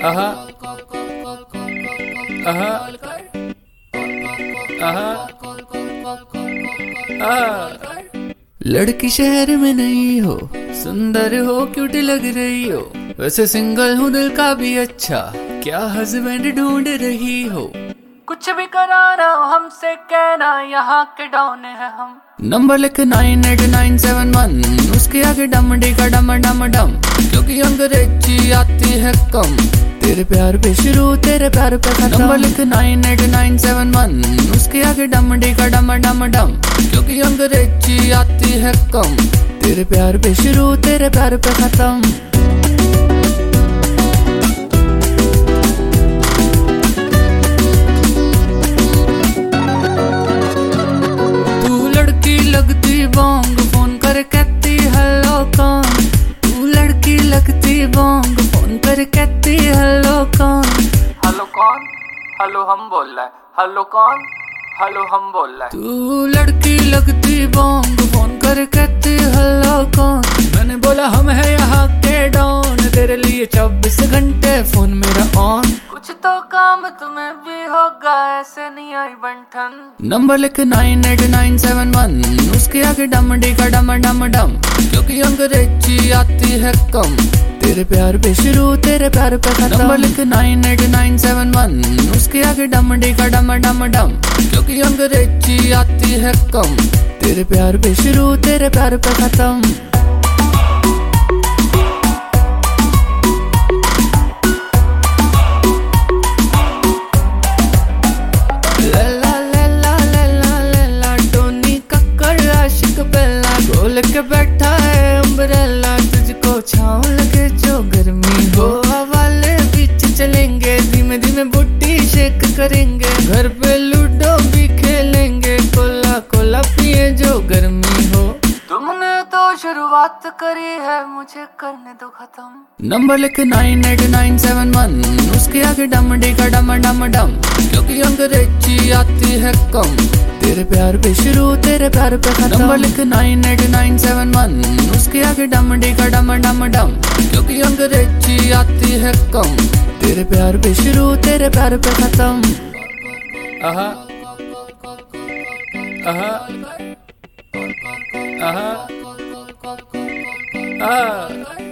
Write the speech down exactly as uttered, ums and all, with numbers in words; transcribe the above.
आहा आहा आहा आहा। लड़की शहर में नहीं हो, सुंदर हो, क्यूट लग रही हो, वैसे सिंगल हूँ दिल का भी अच्छा, क्या हस्बैंड ढूंढ रही हो? कुछ भी कराना हमसे कहना, यहाँ के डॉन है हम। नंबर लिख nine eight nine seven one, उसके आगे डम डिगा डम डम डम, क्योंकि अंग्रेजी आती है कम। तेरे प्यार पे शुरू, तेरे प्यार पे खत्म। नंबर लिख nine eight nine seven one, उसके आगे डम डिगा डम डम डम, क्योंकि अंग्रेजी आती है कम। तेरे प्यार पे शुरू, तेरे प्यार पे खत्म। लगती बोंग, फोन कर कहती हेलो कौन। तू लड़की लगती बोंग, फोन कर कहती हेलो कौन। हेलो कौन? हेलो हम बोल रहा है। हेलो कौन? हेलो हम बोल रहा है। तू लड़की लगती बोंग, फोन कर कहती हेलो कौन। मैंने बोला हम है यहाँ के डॉन, तेरे लिए चौबीस घंटे फोन मेरा ऑन। कुछ तो काम तुम्हें भी होगा, ऐसे नहीं आई बंठन। नंबर लिख nine eight nine seven one, उसके आगे डम डिगा डम डम डम, क्योंकि अंग्रेजी आती है कम। तेरे प्यार पे शुरू, तेरे प्यार पे खत्म। नंबर लिख nine eight nine seven one, उसके आगे डम डिगा डम डम डम, क्योंकि अंग्रेजी आती है कम। तेरे प्यार पे शुरू, तेरे प्यार पे खत्म। खोल के बैठा है अम्ब्रेला, तुझको छाँव लगे जो गर्मी हो। हवाले बीच चलेंगे, धीमे धीमे बुट्टी शेक करेंगे, घर पे लूडो भी खेलेंगे, कोला कोला पिए जो गर्मी हो। तुमने तो शुरुआत करी है, मुझे करने दो खत्म। नंबर लिख nine eight nine seven one, उसके आगे डम डिगा डम डम डम, क्योंकि अंग्रेजी आती है कम। तेरे प्यार पे शुरू, तेरे प्यार पे खत्म। नंबर लिख nine eight nine seven one, उसके आगे डम डिगा डम डम डम, क्योंकि अंग्रेजी आती है कम। तेरे प्यार पे शुरू, तेरे प्यार पे खत्म। आहा आहा आहा आहा।